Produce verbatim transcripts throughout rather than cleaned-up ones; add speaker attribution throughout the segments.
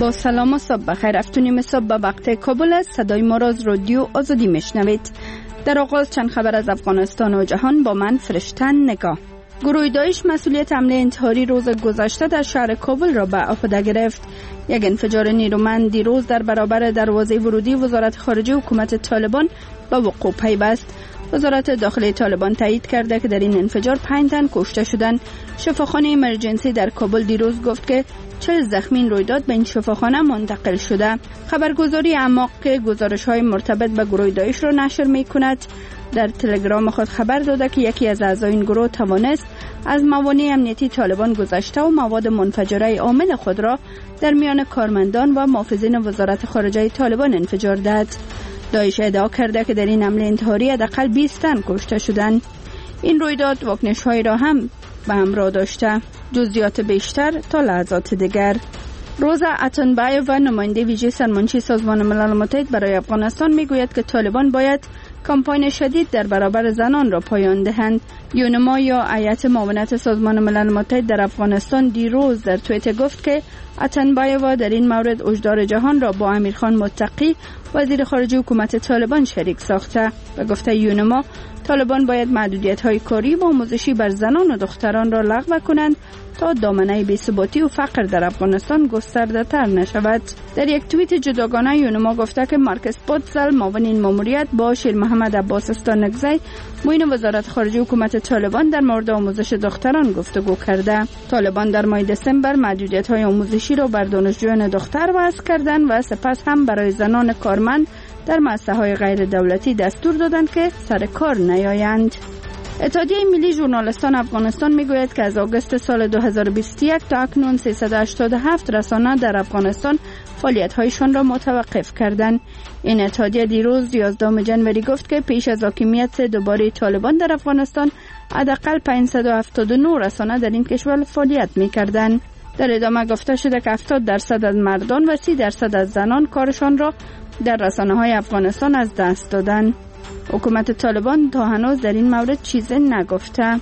Speaker 1: با سلام و صبح بخیر. افتونیم صبح به وقت کابل است. صدای ما را از رادیو آزادی میشنوید. در آغاز چند خبر از افغانستان و جهان با من فرشتن نگاه. گروه داعش مسئولیت حمله انتحاری روز گذشته در شهر کابل را به عهده گرفت. یک انفجار نیرومند دیروز در برابر دروازه ورودی وزارت خارجه حکومت طالبان به وقوع پیوست. وزارت داخلی طالبان تایید کرده که در این انفجار پنج تن کشته شدند. شفاخانه امرجنسی در کابل دیروز گفت که چهل زخمی رویداد به این شفاخانه منتقل شده. خبرگزاری اعماق که گزارش‌های مرتبط به گروه داعش را نشر می‌کند در تلگرام خود خبر داده که یکی از اعضای این گروه توانست از موانع امنیتی طالبان گذشته و مواد منفجره عامل خود را در میان کارمندان و محافظین وزارت خارجه طالبان انفجار دهد. داعش ادعا کرده که در این حمله انتحاری حداقل بیست تن کشته شدند. این رویداد واکنش‌هایی را هم به همراه داشته. جزئیات بیشتر تا لحظات دیگر. روزا اتنبایو و نماینده ویژه سرمنشی سازمان ملل متحد برای افغانستان میگوید که طالبان باید کمپاین شدید در برابر زنان را پایان دهند. یونما یا هیئت معاونت سازمان ملل متحد در افغانستان دیروز در توییتر گفت که اتنبایو در این مورد هشدار جهان را با امیرخان متقی وزیر خارجه حکومت طالبان شریک ساخته. به گفته یونما طالبان باید محدودیت‌های کاری و آموزشی بر زنان و دختران را لغو کنند تا دامنه بی‌ثباتی و فقر در افغانستان گسترده‌تر نشود. در یک توییت جداگانه یونما گفته که مارکس پوتزل معاون این ماموریت با شیر محمد عباس استانکزی معاون وزارت خارجه حکومت طالبان در مورد آموزش دختران گفتگو کرده. طالبان در ماه دسامبر محدودیت‌های آموزشی را بر دانشجویان دختر وضع کردند و سپس هم برای زنان کارمند در مؤسسه‌های غیر دولتی دستور دادند که سر کار نیایند. اتحادیه ملی ژورنالیستان افغانستان میگوید که از آگوست سال دو هزار و بیست و یک تا اکنون سیصد و هشتاد و هفت رسانه در افغانستان فعالیت‌هایشان را متوقف کردند. این اتحادیه دیروز یازدهم ژانویه گفت که پیش از حاکمیت دوباره طالبان در افغانستان حداقل پانصد و هفتاد و نه رسانه در این کشور فعالیت می‌کردند. در ادامه گفته شده که هفتاد درصد از مردان و سی درصد از زنان کارشان را در رسانه‌های افغانستان از دست دادند. حکومت طالبان تا هنوز در این مورد چیزی نگفته.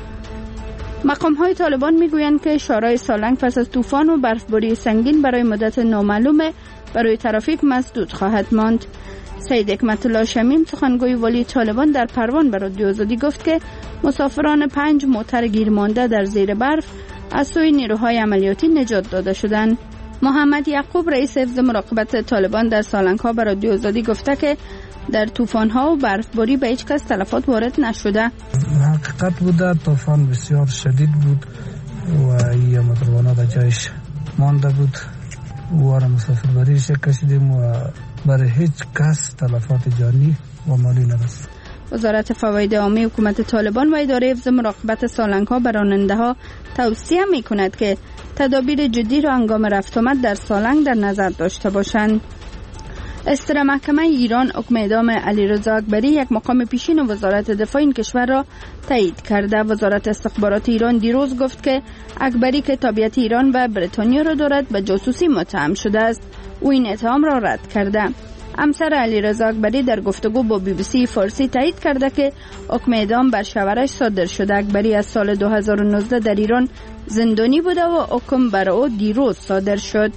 Speaker 1: مقام‌های طالبان میگویند که شورای سالنگ پس از طوفان و برفباری سنگین برای مدت نامعلوم برای ترافیک مسدود خواهد ماند. سید حکمت الله شمیم سخنگوی ولی طالبان در پروان به رادیو آزادی گفت که مسافران پنج موتر گیرمانده در زیر برف از سوی نیروهای عملیاتی نجات داده شدند. محمد یعقوب رئیس حفظ مراقبت طالبان در سالنگ ها به رادیو آزادی گفته که در طوفان ها و برفباری به هیچ کس تلفات وارد نشده.
Speaker 2: حقیقت بوده طوفان بسیار شدید بود و یا مدروانا در جایش مانده بود و مسافر بریش کشیدیم و برای هیچ کس تلفات جانی و مالی نرسید.
Speaker 1: وزارت فواید عامه حکومت طالبان و اداره حفظ مراقبت سالنگ ها به راننده ها توصیه می کند که تدابیر جدی را هنگام رفت آمد در سالنگ در نظر داشته باشند. استر محکمه ایران حکم اعدام علیرضا اکبری یک مقام پیشین وزارت دفاع این کشور را تایید کرده. وزارت استخبارات ایران دیروز گفت که اکبری که تابعیت ایران و بریتانیا را دارد به جاسوسی متهم شده است. او این اتهام را رد کرده. همسر علیرضا اکبری در گفتگو با بی بی سی فارسی تایید کرده که حکم اعدام بر شوهرش صادر شده. اکبری از سال دو هزار و نوزده در ایران زندانی بوده و حکم بر او دیروز صادر شد.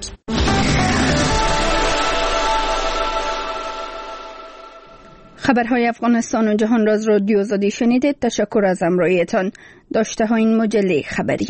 Speaker 1: خبرهای افغانستان و جهان را از رادیو آزادی شنیدید. تشکر از همراهیتان. داشته ها این مجله خبری.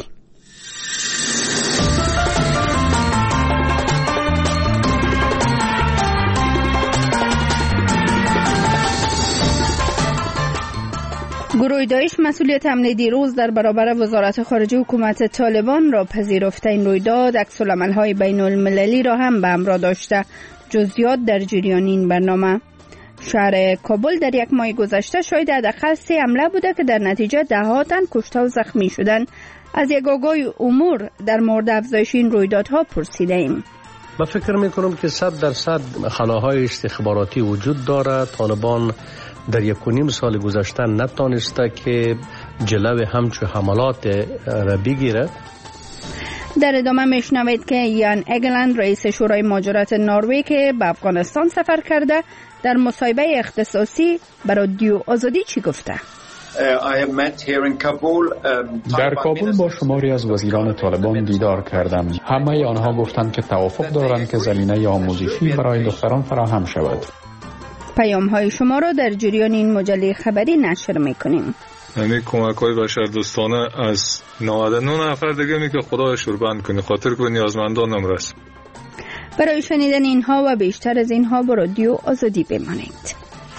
Speaker 1: گروه داعش مسئولیت حمله دیروز در برابر وزارت خارجه حکومت طالبان را پذیرفته. این رویداد عکس‌العمل‌های بین‌المللی را هم به همراه داشته. جزئیات در جریان این برنامه. شهر کابل در یک ماه گذشته شاهد حداقل سه حمله بوده که در نتیجه ده ها تن کشته و زخمی شدند. از یک آگاهی امور در مورد افزایش این رویدادها پرسیده ایم.
Speaker 3: من فکر میکنم که صد درصد خلاهای استخباراتی وجود داره. طالبان در یک و نیم سال گذشته نتانسته که جلو همچو حملات را بگیره.
Speaker 1: در ادامه میشنوید که یان اگلند رئیس شورای مهاجرت نروژ که به افغانستان سفر کرده در مصاحبه اختصاصی برای رادیو آزادی چی گفته؟
Speaker 4: در کابل با شماری از وزیران طالبان دیدار کردم. همه آنها گفتند که توافق دارند که زمینه آموزشی برای دختران فراهم شود.
Speaker 1: پیام های شما را در جریان این مجله خبری نشر میکنیم.
Speaker 5: یعنی کمک های بشردوستانه از نود و نه نفر دیگه می که خدا شوربند کنی، خاطر که نیازمندانم رسید.
Speaker 1: برای شنیدن اینها و بیشتر از اینها با رادیو آزادی بمانید.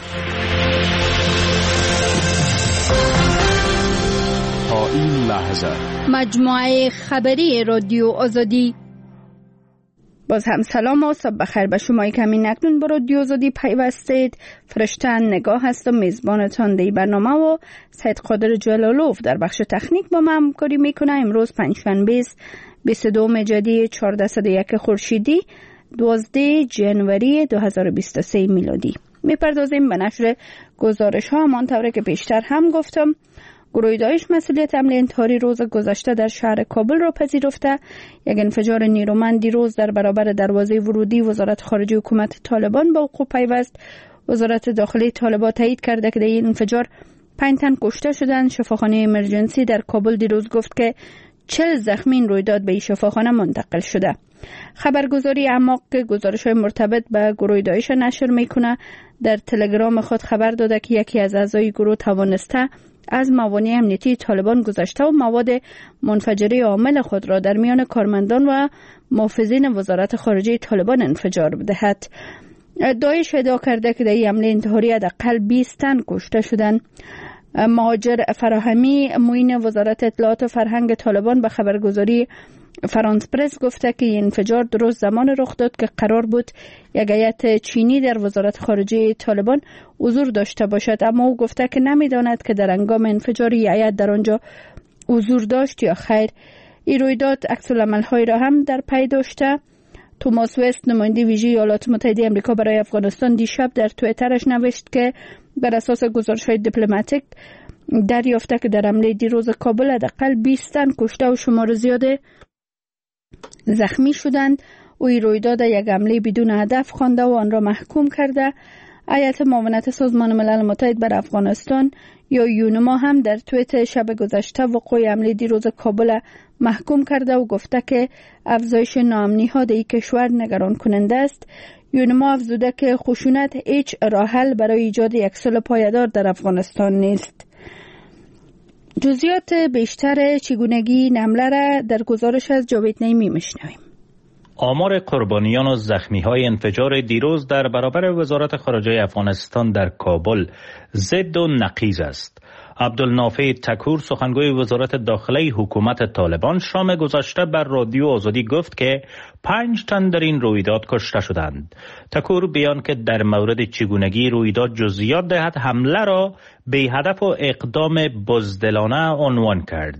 Speaker 4: تا این لحظه
Speaker 1: مجموعه خبری رادیو آزادی. باز هم سلام و صبح بخیر به شما که همین اکنون با رادیو آزادی پیوستید. فرشتن نگاه هست و میزبانتان دی برنامه و سید قادر جلالوف در بخش تکنیک با من همکاری میکنه. امروز پنجشنبه است بیست و دوم جدی چهارصد و یک خورشیدی دوازده ژانویه دو هزار و بیست و سه میلادی. میپردازیم به نشر گزارش ها. همانطور که پیشتر هم گفتم، گروه داعش مسئولیت حمله انتحاری روز گذشته در شهر کابل را پذیرفته. یک انفجار نیرومند دیروز در برابر دروازه ورودی وزارت خارجه حکومت طالبان با وقوع پیوست. وزارت داخلی طالبان تایید کرده که در این انفجار پنج تن کشته شدند. شفاخانه امرجنسی در کابل دیروز گفت که چهل زخمی این رویداد به این شفاخانه منتقل شده. خبرگزاری اعماق که گزارش‌های مرتبط به گروه داعش نشر میکنه در تلگرام خود خبر داده که یکی از اعضای گروه توانسته از موانع امنیتی طالبان گذشته و مواد منفجره عامل خود را در میان کارمندان و محافظین وزارت خارجه طالبان انفجار بدهد. داعش ادعا کرده که در این حمله انتحاری حداقل بیست تن کشته شدند. مهاجر فراهمی معین وزارت اطلاعات و فرهنگ طالبان به خبرگزاری فرانس پرس گفته که این انفجار درست زمان رخ داد که قرار بود یک هیئت چینی در وزارت خارجه طالبان حضور داشته باشد، اما او گفته که نمیداند که در هنگام انفجار هیئت در آنجا حضور داشت یا خیر. این رویداد عکس‌العمل‌هایی را هم در پی داشته. توماس وست نماینده ویژه ایالات متحده آمریکا برای افغانستان دیشب در توییترش نوشت که بر اساس گزارش‌های دیپلماتیک دریافته که در حمله دیروز کابل حداقل بیست تن کشته و شمار زیاد زخمی شدند. او این رویداد یک حمله بدون هدف خوانده و آن را محکوم کرده. هیئت معاونت سازمان ملل متحد بر افغانستان یا یونما هم در توییت شب گذشته وقوع حمله دیروز کابل محکوم کرده و گفته که افزایش ناامنی‌ها در این کشور نگران کننده است. یونما افزوده که خشونت هیچ راه حل برای ایجاد یک صلح پایدار در افغانستان نیست. جزئیات بیشتر چگونگی حمله را در گزارش از جاوید نعیمی میشنویم.
Speaker 6: آمار قربانیان و زخمی‌های انفجار دیروز در برابر وزارت خارجه افغانستان در کابل ضد و نقیض است. عبدالنافع تکور سخنگوی وزارت داخلی حکومت طالبان شام گذشته بر رادیو آزادی گفت که پنج تن در این رویداد کشته شدند. تکور بیان که در مورد چگونگی رویداد جزئیات دهد حمله را به هدف و اقدام بزدلانه عنوان کرد.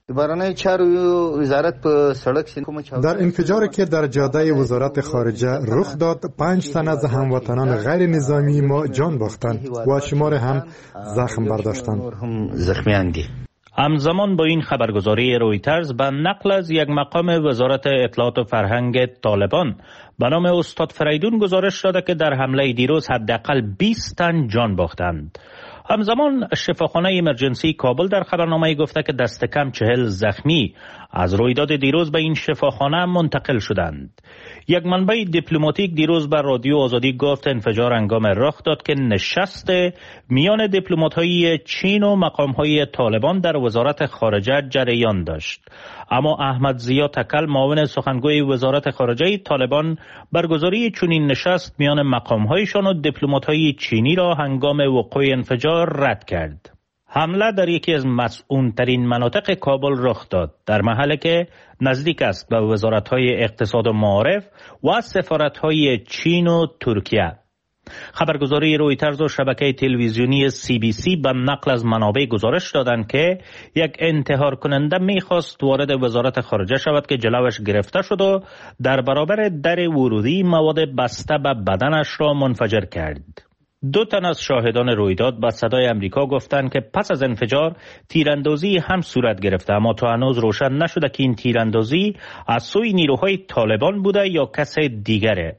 Speaker 7: در انفجاری که در جاده وزارت خارجه رخ داد، پنج تن از هموطنان غیر نظامی ما جان باختند و شمار هم زخم برداشتند.
Speaker 6: همزمان با این خبرگزاری رویترز به نقل از یک مقام وزارت اطلاعات و فرهنگ طالبان به نام استاد فریدون گزارش داده که در حمله دیروز حداقل بیست تن جان باختند. همزمان شفاخانه امرجنسی کابل در خبرنامه گفته که دست کم چهل زخمی از رویداد دیروز به این شفاخانه منتقل شدند. یک منبع دیپلماتیک دیروز بر رادیو آزادی گفت انفجار هنگام رخ داد که نشست میان دیپلمات‌های چین و مقام‌های طالبان در وزارت خارجه جریان داشت. اما احمد ضیا تکل معاون سخنگوی وزارت خارجه طالبان برگزاری چنین نشست میان مقام‌هایشان و دیپلمات‌های چینی را هنگام وقوع انفجار رد کرد. حمله در یکی از مسئول‌ترین مناطق کابل رخ داد، در محلی که نزدیک است به وزارت‌های اقتصاد و معارف و سفارت‌های چین و ترکیه. خبرگزاری رویترز و شبکه تلویزیونی سی بی سی به نقل از منابع گزارش دادند که یک انتحار کننده میخواست وارد وزارت خارجه شود که جلوش گرفته شد و در برابر در ورودی مواد بسته به بدنش را منفجر کرد. دو تن از شاهدان رویداد به صدای امریکا گفتند که پس از انفجار تیراندازی هم صورت گرفته، اما تا هنوز روشن نشده که این تیراندازی از سوی نیروهای طالبان بوده یا کس دیگره.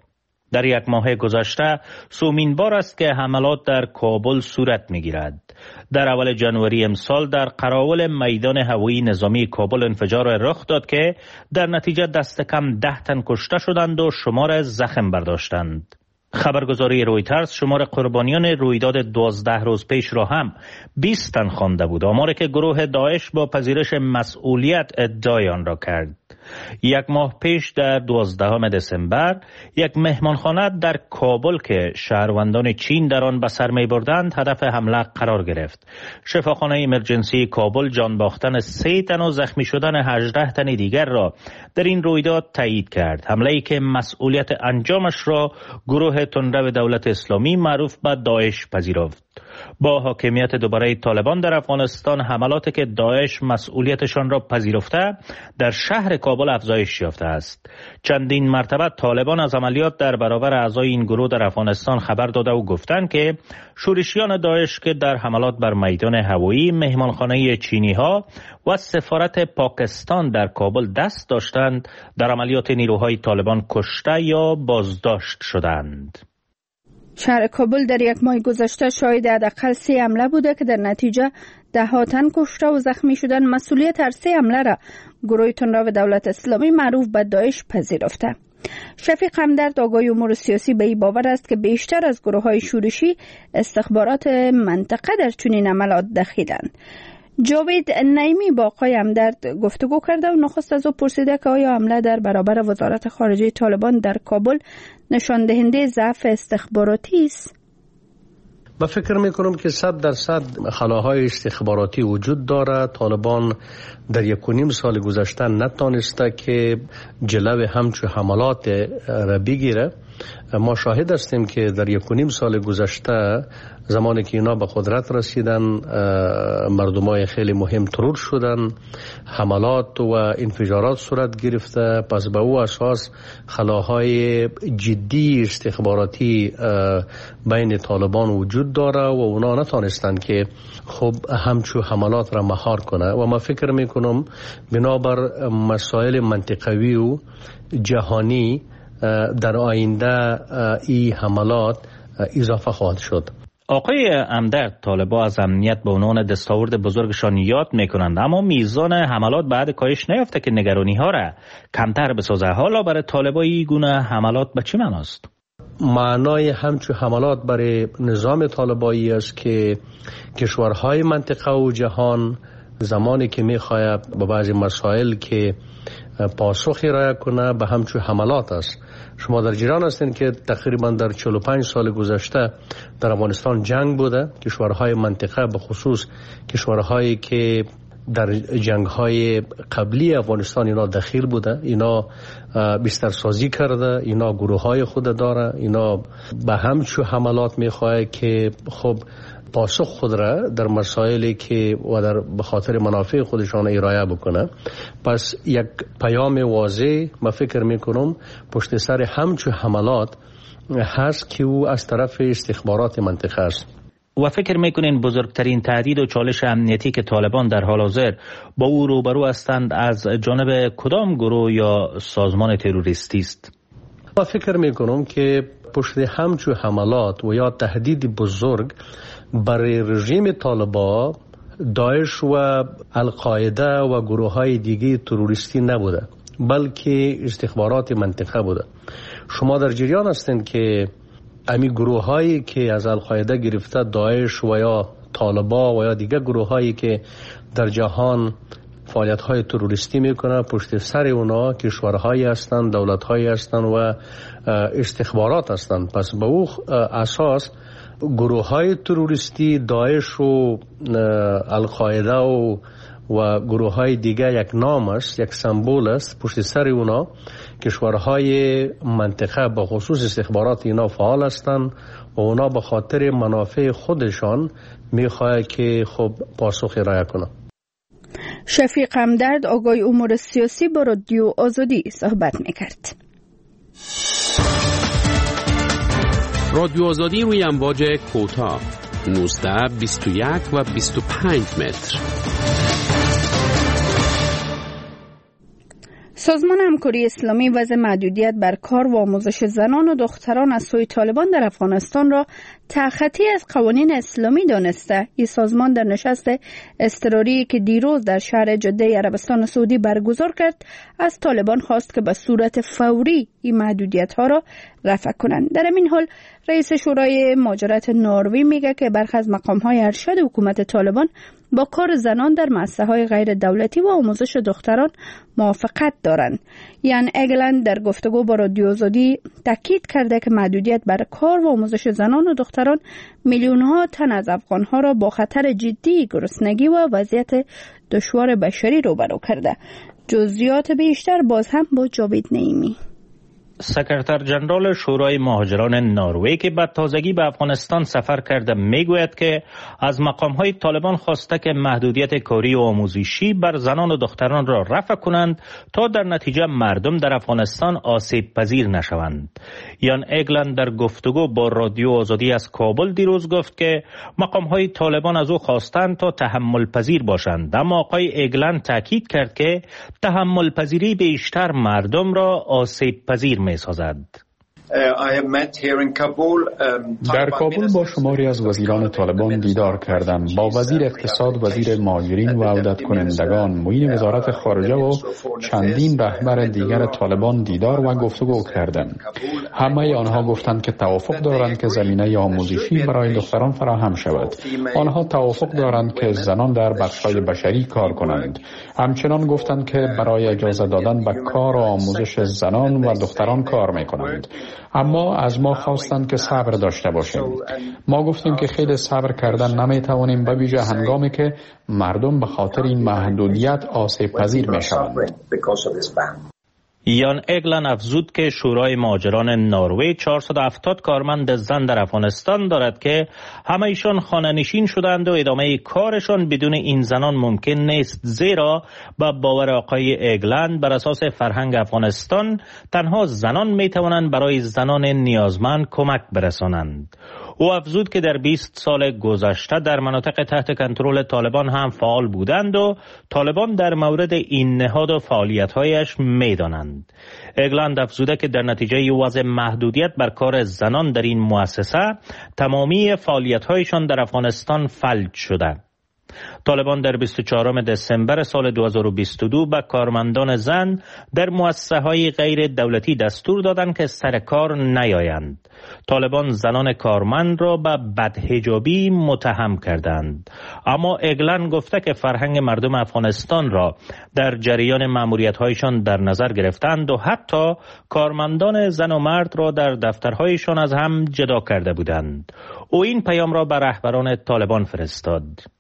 Speaker 6: در یک ماه گذشته سومین بار است که حملات در کابل صورت می‌گیرد. در اول جنوری امسال در قراول میدان هوایی نظامی کابل انفجار رخ داد که در نتیجه دست کم ده تن کشته شدند و شمار زخم برداشتند. خبرگزاری رویترز شمار قربانیان رویداد دوازده روز پیش را هم بیست تن خوانده بود، آماری که گروه داعش با پذیرش مسئولیت ادعای آن را کرد. یک ماه پیش در دوازدهم دسامبر یک مهمانخانه در کابل که شهروندان چین در آن به سر می بردند هدف حمله قرار گرفت. شفاخانه ایمرجنسی کابل جان باختن سه تن و زخمی شدن هجده تن دیگر را در این رویداد تایید کرد. حمله‌ای که مسئولیت انجامش را گروه تندرو دولت اسلامی معروف به داعش پذیرفت. با حاکمیت دوباره طالبان در افغانستان، حملاتی که داعش مسئولیتشان را پذیرفته در شهر کابل افزایش یافته است. چندین مرتبه طالبان از عملیات در برابر اعضای این گروه در افغانستان خبر داده و گفتند که شورشیان داعش که در حملات بر میدان هوایی، مهمانخانه چینی ها و سفارت پاکستان در کابل دست داشتند، در عملیات نیروهای طالبان کشته یا بازداشت شدند.
Speaker 1: شهر کابل در یک ماه گذشته شاهد حداقل سه حمله بوده که در نتیجه ده ها تن کشته و زخمی شدن. مسئولیت هر سه حمله را گروه تندرو دولت اسلامی معروف به داعش پذیرفته. شفیق همدرد آگاهی امور سیاسی به این باور است که بیشتر از گروه های شورشی استخبارات منطقه در چنین عملات دخیلند. جاوید نعیمی با آقای همدرد گفتگو کرده و نخست از او پرسیده که آیا حمله در برابر وزارت خارجه طالبان در کابل نشان دهنده ضعف استخباراتی است؟
Speaker 3: من فکر میکنم که صد درصد خلاهای استخباراتی وجود داره. طالبان در یک و نیم سال گذشته نتانسته که جلو همچو حملات را بگیره. ما شاهد هستیم که در یک و نیم سال گذشته زمانی که اینا به قدرت رسیدن، مردمای خیلی مهم ترور شدن، حملات و انفجارات صورت گرفته. پس به او اساس خلاهای جدی استخباراتی بین طالبان وجود داره و اونا نتانستند که خب همچو حملات را مهار کنه. و ما فکر میکنم بنابر مسائل منطقوی و جهانی در آینده این حملات اضافه خواهد شد.
Speaker 6: آقای همدرد، طالبان از امنیت به عنوان دستاورد بزرگشان یاد میکنند، اما میزان حملات بعد کاهش نیافته که نگرانی ها را کمتر بسازه. حالا برای طالبان این گونه حملات به چی معناست؟
Speaker 3: معنای همچو حملات برای نظام طالبانی است که کشورهای منطقه و جهان زمانی که میخواهد به بعضی مسائل که پاسخی ارائه کنه به همچو حملات است. شما در جریان هستین که تقریبا در چهل و پنج سال گذشته در افغانستان جنگ بوده. کشورهای منطقه به خصوص کشورهایی که در جنگ‌های قبلی افغانستان اینا دخیل بوده، اینا بسترسازی کرده، اینا گروه‌های خود داره، اینا به همچو حملات میخواه که خب پاسخ خود را در مسائلی که و در به خاطر منافع خودشان ارائه بکنه. پس یک پیام واضح ما فکر میکنم پشت سر همچو حملات هست که او از طرف استخبارات منطقه است.
Speaker 6: و فکر میکنین بزرگترین تهدید و چالش امنیتی که طالبان در حال حاضر با او روبرو هستند از جانب کدام گروه یا سازمان تروریستی است؟
Speaker 3: ما فکر میکنم که پشت همچو حملات و یا تهدید بزرگ برای رژیم طالبان داعش و القاعده و گروه های دیگه تروریستی نبوده، بلکه استخبارات منطقه بوده. شما در جریان هستند که امی گروه هایی که از القاعده گرفته داعش و یا طالبان و یا دیگه گروه هایی که در جهان فعالیت های تروریستی میکنه، پشت سر اونا کشورهایی هستند، دولت هایی هستند و استخبارات هستند. پس به او اساس گروه های تروریستی داعش و القاعده و و گروه های دیگه یک نام است، یک سمبول است. پشت سر اونا کشورهای منطقه به خصوص استخبارات اینا فعال هستند و اونا به خاطر منافع خودشان میخواه که خب پاسخ ارائه کنه.
Speaker 1: شفیق همدرد آگاهی امور سیاسی با رادیو آزادی صحبت میکرد.
Speaker 8: رادیو آزادی روی امواج کوتاه نوزده، بیست و یک و بیست و پنج متر.
Speaker 1: سازمان همکاری اسلامی وضع محدودیت بر کار و آموزش زنان و دختران از سوی طالبان در افغانستان را تخطی از قوانین اسلامی دانسته. این سازمان در نشست اضطراری که دیروز در شهر جده عربستان سعودی برگزار کرد از طالبان خواست که به صورت فوری این محدودیت ها را رفع کنند. در این حال رئیس شورای مهاجرت نروژ میگه که برخی از مقام های ارشد حکومت طالبان با کار زنان در مؤسسه های غیر دولتی و آموزش دختران موافقت دارند. یان اگلند در گفتگو با رادیو آزادی تاکید کرده که محدودیت بر کار و آموزش زنان و دختران میلیون ها تن از افغان ها را با خطر جدی گرسنگی و وضعیت دشوار بشری روبرو کرده. جزئیات بیشتر باز هم با جاوید نعیمی.
Speaker 6: سکرتر جنرال شورای مهاجران نروژ که به تازگی به افغانستان سفر کرده میگوید که از مقام‌های طالبان خواسته که محدودیت کاری و آموزشی بر زنان و دختران را رفع کنند تا در نتیجه مردم در افغانستان آسیب پذیر نشوند. یان اگلند در گفتگو با رادیو آزادی از کابل دیروز گفت که مقام‌های طالبان از او خواستند تا تحمل پذیر باشند، اما آقای اگلند تاکید کرد که تحمل پذیری بیشتر مردم را آسیب پذیر می سازد.
Speaker 4: در کابل با شماری از وزیران طالبان دیدار کردم. با وزیر اقتصاد، وزیر مهاجرین و عودت کنندگان، معین وزارت خارجه و چندین رهبر دیگر طالبان دیدار و گفتگو کردم. همه آنها گفتند که توافق دارند که زمینه آموزشی برای دختران فراهم شود. آنها توافق دارند که زنان در بخش‌های بشری کار کنند. همچنان گفتند که برای اجازه دادن به کار و آموزش زنان و دختران کار می‌کنند. اما از ما خواستند که صبر داشته باشیم. ما گفتیم که خیلی صبر کردن نمیتوانیم، به ویژه هنگامی که مردم به خاطر این محدودیت آسیب پذیر میشوند.
Speaker 6: یان اگلند افزود که شورای مهاجران نروژ چهارصد و هفتاد کارمند زن در افغانستان دارد که همه ایشان خانه‌نشین شدند و ادامه کارشان بدون این زنان ممکن نیست، زیرا با باور آقای اگلند بر اساس فرهنگ افغانستان تنها زنان می توانند برای زنان نیازمند کمک برسانند. او افزود که در بیست سال گذشته در مناطق تحت کنترل طالبان هم فعال بودند و طالبان در مورد این نهاد و فعالیت‌هایش می‌دانند. اگلند افزوده که در نتیجه وضع محدودیت بر کار زنان در این مؤسسه تمامی فعالیت‌هایشان در افغانستان فلج شده. طالبان در بیست و چهارم دسامبر سال دو هزار و بیست و دو به کارمندان زن در مؤسسه‌های غیر دولتی دستور دادند که سر کار نیایند. طالبان زنان کارمند را به بدحجابی متهم کردند. اما اگلند گفته که فرهنگ مردم افغانستان را در جریان مأموریت‌هایشان در نظر گرفتند و حتی کارمندان زن و مرد را در دفترهایشان از هم جدا کرده بودند. او این پیام را به رهبران طالبان فرستاد.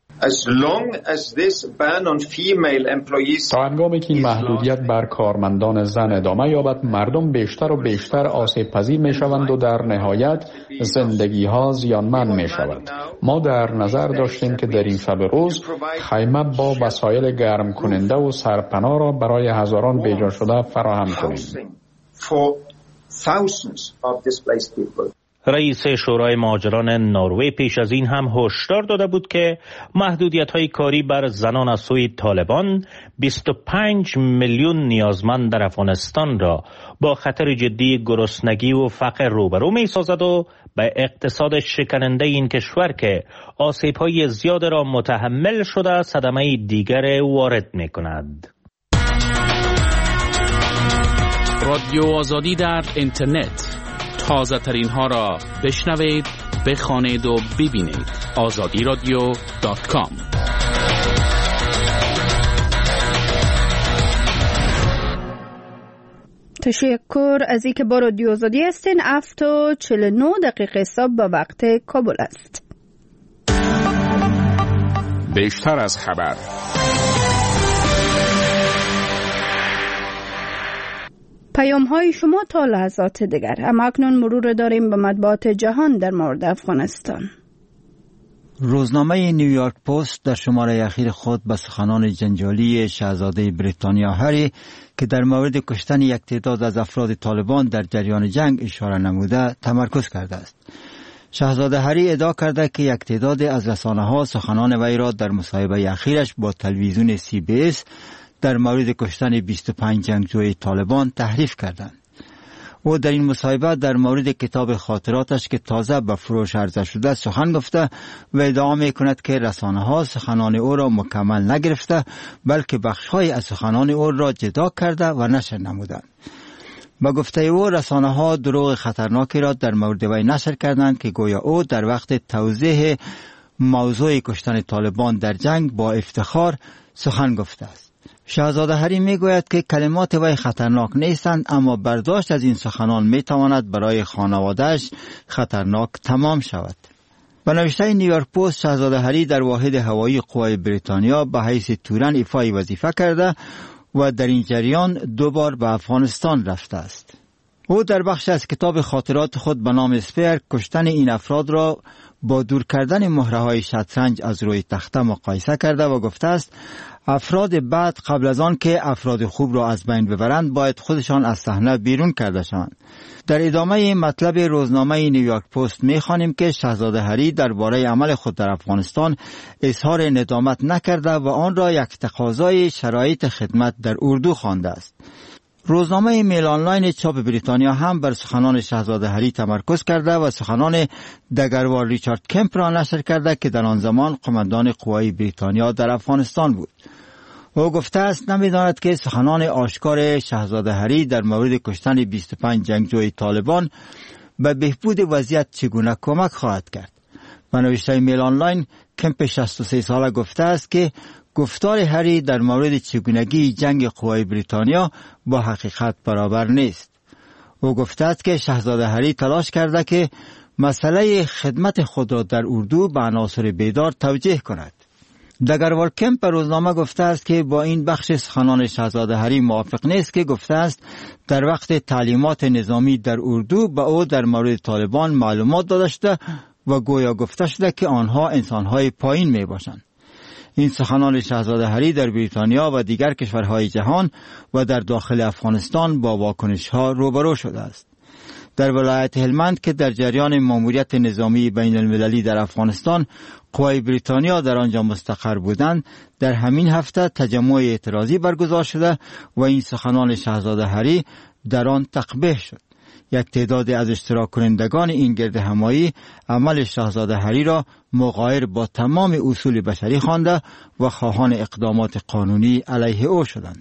Speaker 4: تا هنگامی که این محدودیت بر کارمندان زن ادامه یابد، مردم بیشتر و بیشتر آسیب پذیر می شوند و در نهایت زندگی ها زیانمند می شود. ما در نظر داشتیم که در این شب روز خیمه با وسایل گرم کننده و سرپناه را برای هزاران بیجا شده فراهم کنیم.
Speaker 6: رئیس شورای مهاجران نروژ پیش از این هم هشدار داده بود که محدودیت‌های کاری بر زنان از سوی طالبان بیست و پنج میلیون نیازمند در افغانستان را با خطر جدی گرسنگی و فقر روبرو می‌سازد و به اقتصاد شکننده این کشور که آسیب‌های زیاد را متحمل شده صدمه دیگر وارد می‌کند.
Speaker 8: رادیو آزادی در اینترنت، تازه ترین ها را بشنوید، بخوانید و ببینید. آزادی رادیو دات کام.
Speaker 1: تشکر از اینکه با رادیو آزادی هستین. هفت و چهل و نه دقیقه صبح به وقت کابل است.
Speaker 8: بیشتر از خبر.
Speaker 1: پیام های شما تا لحظات دیگر. اما اکنون مرور داریم به مطبوعات جهان در مورد افغانستان.
Speaker 9: روزنامه نیویورک پست در شماره اخیر خود به سخنان جنجالی شاهزاده بریتانیا هری که در مورد کشتن یک تعداد از افراد طالبان در جریان جنگ اشاره نموده تمرکز کرده است. شاهزاده هری ادعا کرده که یک تعداد از رسانه‌ها سخنان وی را در مصاحبه اخیرش با تلویزیون سی بی اس در مورد کشتن بیست و پنج جنگجوی طالبان تحریف کردند. او در این مصاحبه در مورد کتاب خاطراتش که تازه به فروش عرضه شده سخن گفته و ادعا می‌کند که رسانه‌ها سخنان او را مکمل نگرفته بلکه بخش‌های از سخنان او را جدا کرده و نشر نمودند. با گفته او رسانه‌ها دروغ خطرناکی را در مورد وی نشر کردند که گویا او در وقت توضیح موضوع کشتن طالبان در جنگ با افتخار سخن گفته است. شاهزاده هری می گوید که کلمات وی خطرناک نیستند، اما برداشت از این سخنان می تواند برای خانواده‌اش خطرناک تمام شود. به نوشته نیویورک پست، شاهزاده هری در واحد هوایی قوای بریتانیا به حیث تورن ایفای وظیفه کرده و در این جریان دو بار به افغانستان رفته است. او در بخش از کتاب خاطرات خود به نام اسپیر کشتن این افراد را با دور کردن مهره‌های شطرنج از روی تخته مقایسه کرده و گفته است افراد بد قبل از آن که افراد خوب را از بین ببرند باید خودشان از صحنه بیرون کرده شوند. در ادامه مطلب روزنامه نیویورک پست می‌خوانیم که شاهزاده هری درباره عمل خود در افغانستان اظهار ندامت نکرده و آن را یک تقاضای شرایط خدمت در اردو خوانده است. روزنامه میل آنلاین چاپ بریتانیا هم بر سخنان شاهزاده هری تمرکز کرده و سخنان دگروار ریچارد کمپ را نشر کرده که در آن زمان قماندان قوای بریتانیا در افغانستان بود. او گفته است نمی‌داند که سخنان آشکار شاهزاده هری در مورد کشتن بیست و پنج جنگجوی طالبان به بهبود وضعیت چگونه کمک خواهد کرد. و نوشته میل آنلاین کمپ شصت و سه ساله گفته است که گفتار هری در مورد چگونگی جنگ قوای بریتانیا با حقیقت برابر نیست. او گفته است که شاهزاده هری تلاش کرده که مسئله خدمت خود را در اردو به عناصر بیدار توجیه کند. دگروار کمپ به روزنامه گفته است که با این بخش سخنان شاهزاده هری موافق نیست که گفته است در وقت تعلیمات نظامی در اردو به او در مورد طالبان معلومات داده شده و گویا گفته شده که آنها انسانهای پایین می باشند. این سخنان شاهزاده هری در بریتانیا و دیگر کشورهای جهان و در داخل افغانستان با واکنش‌ها روبرو شده است. در ولایت هلمند که در جریان ماموریت نظامی بین المللی در افغانستان قوای بریتانیا در آنجا مستقر بودند، در همین هفته تجمع اعتراضی برگزار شده و این سخنان شاهزاده هری در آن تقبیح شد. یک تعداد از اشتراک کنندگان این گرد همایی عمل شاهزاده هری را مغایر با تمام اصول بشری خوانده و خواهان اقدامات قانونی علیه او شدند.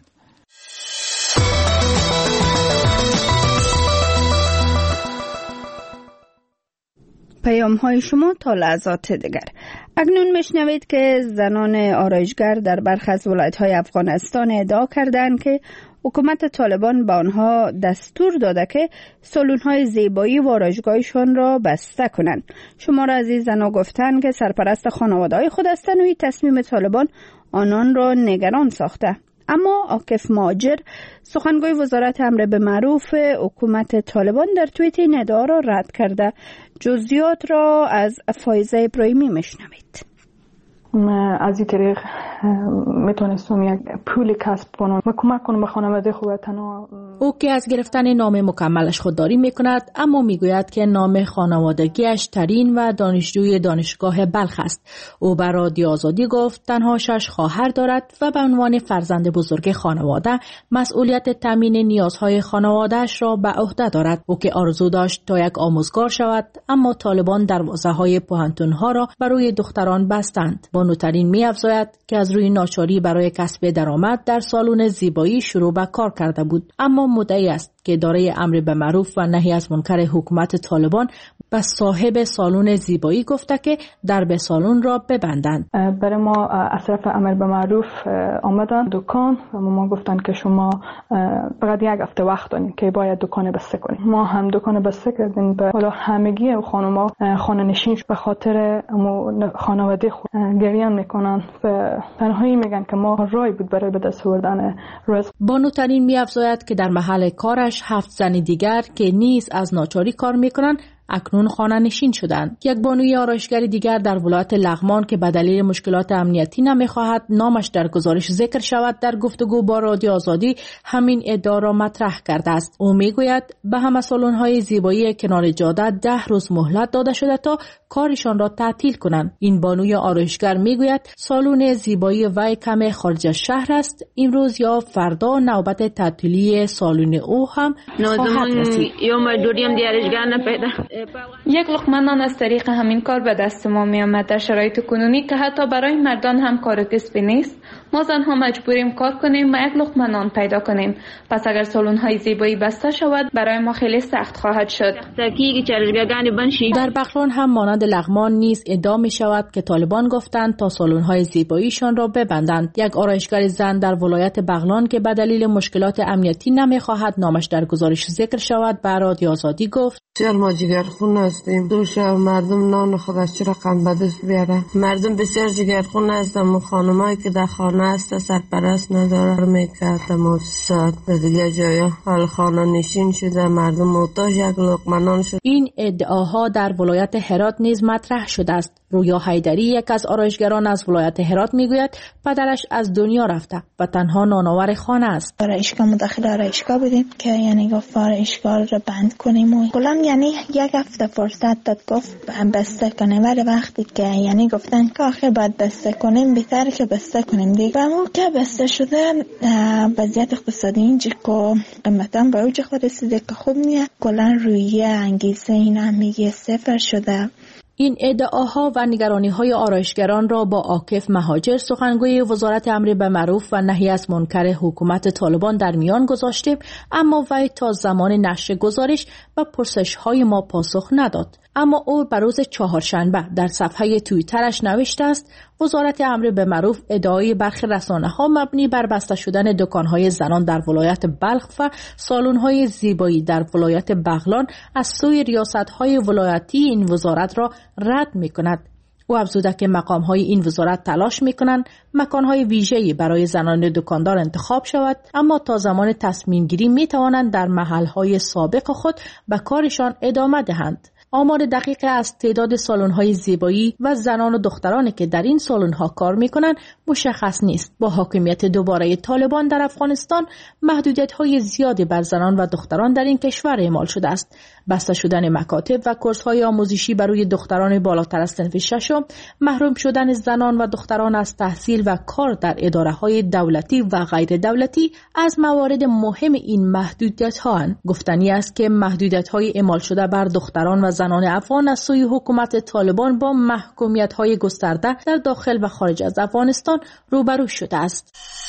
Speaker 1: پیام های شما تا لحظات دیگر. اکنون میشنوید که زنان آرایشگر در برخی از ولایت های افغانستان ادعا کردند که حکومت طالبان به آنها دستور داده که سالن های زیبایی و آرایشگاهشان را بسته کنند. شمار از این زنان گفتند که سرپرست خانواده های خود هستند و این تصمیم طالبان آنان را نگران ساخته. اما عاکف مهاجر سخنگوی وزارت امر به معروف حکومت طالبان در توییت این ادعا را رد کرده. جزئیات را از فایزه ابراهیمی میشنوید.
Speaker 10: از این طریق میتونستم یک پول کسب کنم و کمک کنم به خانواده خود. تنها
Speaker 11: او که از گرفتن نام مکملش خودداری میکند، اما میگوید که نام خانوادگیش ترین و دانشجوی دانشگاه بلخ است. او بر رادیو آزادی گفت تنها شش خواهر دارد و به عنوان فرزند بزرگ خانواده مسئولیت تامین نیازهای خانوادهش را به عهده دارد. او که آرزو داشت تا یک آموزگار شود، اما طالبان دروازه‌های پوهنتون‌ها را برای دختران بستند. بانوترین می‌افزاید که از روی ناچاری برای کسب درآمد در سالن زیبایی شروع به کار کرده بود، اما مدعی است که اداره امر به معروف و نهی از منکر حکومت طالبان به صاحب سالن زیبایی گفته که درب سالن را ببندند.
Speaker 10: برای ما از طرف امر به معروف آمدن دکان و ما گفتن که شما فقط یک هفته وقت دارین که باید دکان بسته کنین. ما هم دکان بسته کردیم. به حالا همگی خانم‌ها خانه نشین به خاطر خانواده خود گریان میکنن و تنهایی میگن که ما رای بود برای به دست آوردن رزق.
Speaker 11: بانوترین می‌افزاید که در محل کارش هفت زن دیگر که نیز از ناچاری کار میکنن اکنون خانه نشین شدند. یک بانوی آرایشگر دیگر در ولایت لغمان که به دلیل مشکلات امنیتی نمیخواهد نامش در گزارش ذکر شود، در گفتگو با رادیو آزادی همین ادعا را مطرح کرده است. او میگوید به همه سالن‌های زیبایی کنار جاده ده روز مهلت داده شده تا کارشان را تعطیل کنند. این بانوی آرایشگر میگوید سالن زیبایی وی کم خارج از شهر است. امروز یا فردا نوبت تعطیلی سالن او هم خواهد رسید.
Speaker 12: یک لقمه نان از طریق همین کار به دست ما می آمد. در شرایط کنونی که حتی برای مردان هم کار کسبی نیست، ما زنها مجبوریم کار کنیم و یک لقمه نان پیدا کنیم. پس اگر سالن های زیبایی بسته شود برای ما خیلی سخت خواهد شد.
Speaker 11: در بغلان هم مانند لغمان نیز ادعا می شود که طالبان گفتند تا سالن های زیباییشان را ببندند. یک آرایشگر زن در ولایت بغلان که به دلیل مشکلات امنیتی نمی خواهد نامش در گزارش ذکر شود به رادیو آزادی گفت:
Speaker 13: بسیار ما جگرخون هستیم. دوش مردم نان خود از چه رقم به دست بیاره. مردم بسیار جگرخون هستم و خانمایی که در خانه هست سرپرست نداره میکرد مؤسسات دیگه جایا حال خانه نشین شده، مردم محتاج یک لقمه نان شد.
Speaker 11: این ادعاها در ولایت هرات نیز مطرح شده است. رویا حیدری یک از آرایشگران از ولایت هرات میگوید پدرش از دنیا رفته و تنها نانآور خانه است.
Speaker 14: آرایشگاه مداخل آرایشگاه بودیم که یعنی گفت آرایشگاه رو بند کنیم و کلام یعنی یک هفته فرصت داد گفت بسته کنیم، ولی وقتی که یعنی گفتن که آخر باید بسته کنیم بهتره که بسته کنیم دیگه. و موقع بسته شده وضعیت اقتصادی اینجا که قیمتا به اوج خود رسیده که خوب نیست، کلا روی انگیزه این هم میگه صفر شده.
Speaker 11: این ادعاها و نگرانی‌های آرایشگران را با عاکف مهاجر سخنگوی وزارت امر بالمعروف و نهی از منکر حکومت طالبان در میان گذاشتیم، اما وی تا زمان نشر گزارش و پرسش‌های ما پاسخ نداد. اما او بر روز چهارشنبه در صفحه توییترش نوشته است وزارت امر بالمعروف ادعای برخی رسانه‌ها مبنی بر بسته شدن دکان‌های زنان در ولایت بلخ و سالن‌های زیبایی در ولایت بغلان از سوی ریاست‌های ولایتی این وزارت را رد می‌کند. او افزوده که مقام‌های این وزارت تلاش می‌کنند مکان‌های ویژه‌ای برای زنان دکاندار انتخاب شود، اما تا زمان تصمیم گیری می‌توانند در محل‌های سابق خود به کارشان ادامه دهند. آمار دقیق از تعداد سالن‌های زیبایی و زنان و دخترانی که در این سالن‌ها کار می‌کنند مشخص نیست. با حاکمیت دوباره طالبان در افغانستان محدودیت‌های زیادی بر زنان و دختران در این کشور اعمال شده است. بسته شدن مکاتب و کورس‌های آموزشی برای دختران بالاتر از صنف ششم، محروم شدن زنان و دختران از تحصیل و کار در اداره‌های دولتی و غیر دولتی از موارد مهم این محدودیت‌ها اند. گفتنی است که محدودیت‌های اعمال شده بر دختران و زنان افغان از سوی حکومت طالبان با محکومیت‌های گسترده در داخل و خارج از افغانستان روبرو شده است.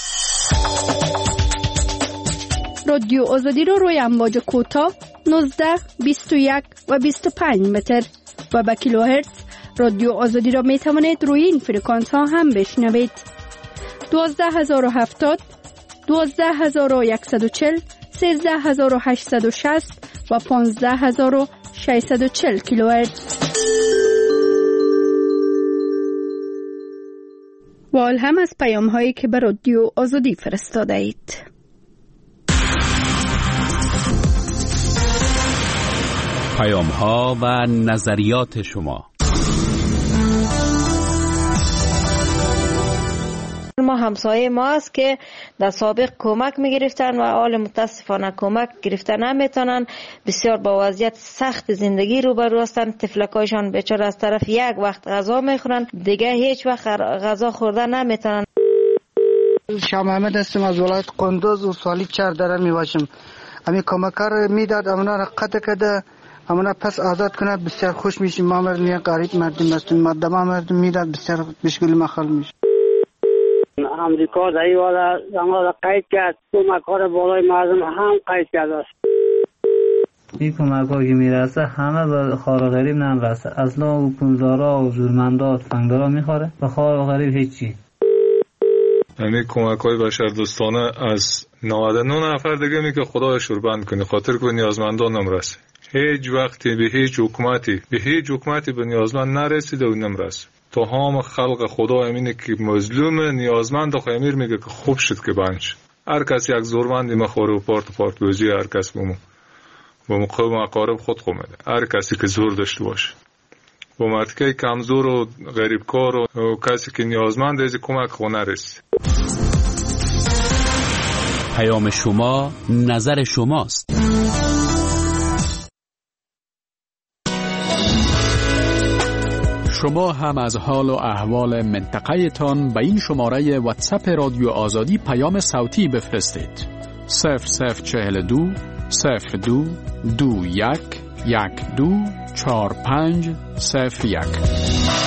Speaker 1: رادیو آزادی رو روی امواج کوتاه نوزده، بیست و یک و بیست و پنج متر و با کیلوهرتز رادیو آزادی را می توانید روی این فرکانس ها هم بشنوید. دوازده هزار و هفتاد، دوازده هزار و صد و چهل، سیزده هزار و هشتصد و شصت و پانزده هزار و ششصد و چهل کیلوهرتز. و حال هم از پیام هایی که به رادیو آزادی فرستاده اید.
Speaker 8: پیام ها و نظریات شما.
Speaker 15: ما همسایه ما است که در سابق کمک می گرفتن و حال متاسفانه کمک گرفتن نمیتونن، بسیار با وضعیت سخت زندگی روبرو هستند. طفلکایشان بیچاره از طرف یک وقت غذا میخورن، دیگه هیچ وقت غذا خوردن نمیتونن.
Speaker 16: شاه محمد هستم از ولایت قندوز و سالی چهار داره میباشم. امی کمکار میداد امنا را قطع کرده، امنا پس آزاد کنه، بسیار خوش میشیم. ما مردم غریب مردم هستیم، مردم مردم میداد، بسیار مشکل مخال میشه.
Speaker 17: امریکا در این والا زمان را قید کرد، کمکار بالای مردم هم قید کرده است.
Speaker 18: این کمک ها که میرسه همه به خار غریب نمیرسه، اصلا و پولدارا و زورمندا فنگدارا میخوره، به خار غریب هیچی.
Speaker 5: یعنی کمک های بشر دوستانه از نود و نه نفر دیگه می که خدای شوربند کنی، خاطر که نیازمندان نمیرسه. هیچ وقتی به هیچ حکومتی به هیچ حکومتی به نیازمند نرسیده و نمیرسه. تو هم خلق خدا امینه که مظلوم نیازمند خو امیر میگه که خوب شد که بنش. هر کس یک زورمندی مخوره و پارت پارت بوزی هر کس بومو. به مقام اقارب خود خود میده. هر کسی که زور داشته باشه، با مردکه کمزور و غریبکار و کسی که نیازمند از کمک خونه رسید.
Speaker 8: پیام شما نظر شماست. شما هم از حال و احوال منطقه تان به این شماره واتساپ رادیو آزادی پیام صوتی بفرستید. صفر صفر چهل دو صفر دو دو یک یک دو چهار پنج صفر یک.